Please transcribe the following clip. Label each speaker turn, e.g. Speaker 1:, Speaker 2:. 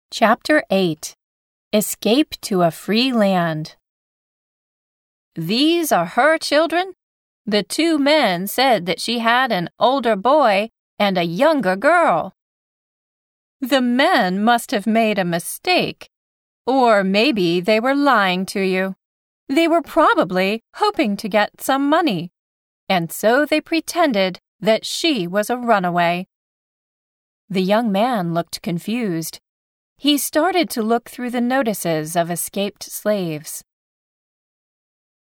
Speaker 1: Chapter 8 Escape to a Free Land. These are her children? The two men said that she had an older boy and a younger girl. The men must have made a mistake, or maybe they were lying to you. They were probably hoping to get some money, and so they pretended that she was a runaway. The young man looked confused. He started to look through the notices of escaped slaves.